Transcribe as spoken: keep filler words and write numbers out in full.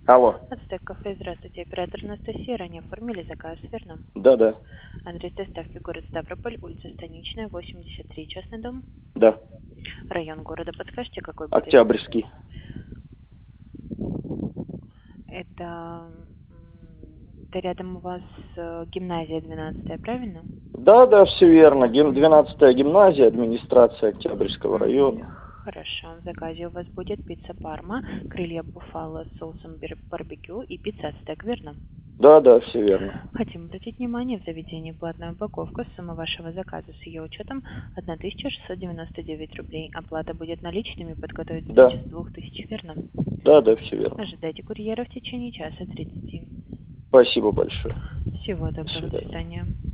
Алло. Ацтек кафе, здравствуйте. Оператор Анастасия, ранее оформили заказ, верно? Да, да. Адрес доставки город Ставрополь, улица Станичная, восемьдесят три, частный дом. Да. Район города подскажите, какой будет? Октябрьский. Это, это рядом у вас э, гимназия двенадцатая, правильно? Да, да, все верно. Гим... двенадцатая гимназия, администрация Октябрьского района. Хорошо. В заказе у вас будет пицца Парма, крылья буфало с соусом бир- барбекю и пицца Ацтек, верно? Да, да, все верно. Хотим обратить внимание, в заведении платная упаковка, сумма вашего заказа с ее учетом тысяча шестьсот девяносто девять рублей. Оплата будет наличными, подготовить Да. сдачу с двух тысяч, верно? Да, да, все верно. Ожидайте курьера в течение часа тридцати. Спасибо большое. Всего До доброго, до свидания. свидания.